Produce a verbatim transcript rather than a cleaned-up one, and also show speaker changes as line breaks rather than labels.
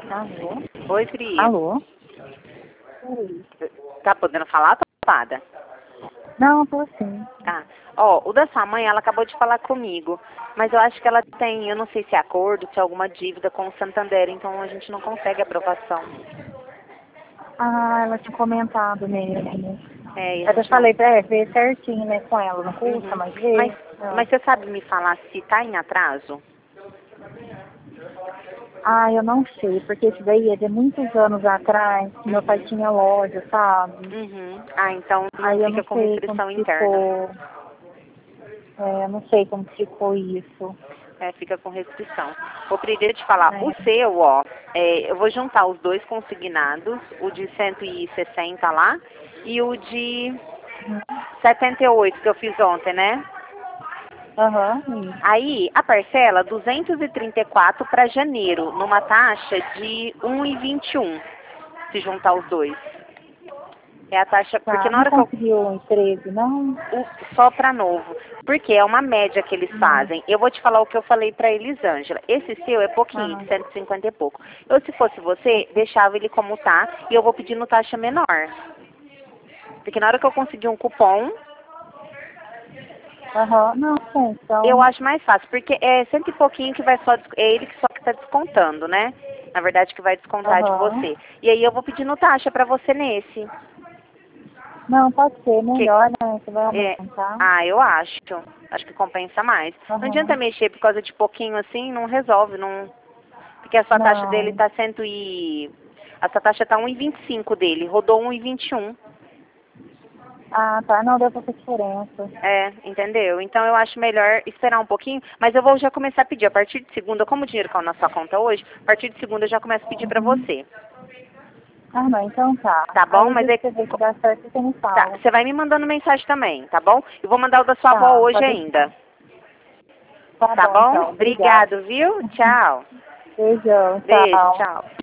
Alô?
Oi, Pri.
Alô? Oi.
Tá podendo falar, tá ocupada?
Não, tô sim.
Tá. Ó, o da sua mãe, ela acabou de falar comigo. Mas eu acho que ela tem, eu não sei se é acordo, se é alguma dívida com o Santander, então a gente não consegue aprovação.
Ah, ela tinha comentado mesmo.
É, e a
Eu até
gente não...
falei pra ela, ver certinho, né, com ela, não custa
Uhum.
mais ver?
Mas,
Não.
mas você sabe me falar se tá em atraso?
Ah, eu não sei, porque isso daí é de muitos anos atrás, que meu pai
Uhum.
tinha loja, sabe?
Uhum. Ah, então não
Aí eu
fica
não
com
sei como
restrição interna.
ficou, é, eu não sei como ficou isso.
É, fica com restrição. Vou pedir te falar, o
É.
seu, ó, é, eu vou juntar os dois consignados, o de cento e sessenta lá e o de setenta e oito que eu fiz ontem, né?
Aham, isso.
Aí, a parcela, duzentos e trinta e quatro para janeiro, numa taxa de um e vinte e um, se juntar os dois. É a taxa, porque
Tá,
na
não
hora que eu
conseguiu um emprego, não?
o- só para novo. Porque é uma média que eles
Não.
fazem. Eu vou te falar o que eu falei para Elisângela. Esse seu é pouquinho,
Ah,
de cento e cinquenta e pouco. Eu, se fosse você, deixava ele como tá e eu vou pedir no taxa menor. Porque na hora que eu conseguir um cupom,
aham, não, sim,
eu
então,
acho mais fácil. Porque é cento e pouquinho que vai só, des- é ele que só que está descontando, né? Na verdade, que vai descontar de
aham.
você. E aí eu vou pedir no taxa para você nesse.
Não, pode ser
Que,
melhor, né? Você vai
é,
aumentar.
ah, eu acho. Acho que compensa mais. Não adianta
Aham.
mexer por causa de pouquinho assim, não resolve, não. Porque a sua taxa dele
Não.
tá cento e... A sua taxa tá um e vinte e cinco dele, rodou um e vinte e um.
Ah, tá. Não deu pouca diferença.
É, entendeu? Então eu acho melhor esperar um pouquinho, mas eu vou já começar a pedir. A partir de segunda, como o dinheiro caiu na sua conta hoje, a partir de segunda eu já começo a pedir pra
Uhum.
você.
Ah, não, então tá.
Tá bom?
Aí o
Mas
dia
é...
que você ver que dá certo, você me
Tá,
fala.
você vai me mandando mensagem também, tá bom? Eu vou mandar o da sua avó
Tá,
hoje
pode
ainda.
deixar. Tá
Tá
bom,
bom?
então. Obrigada.
Obrigado, viu? Tchau.
Beijão,
Beijo,
tchau.
tchau.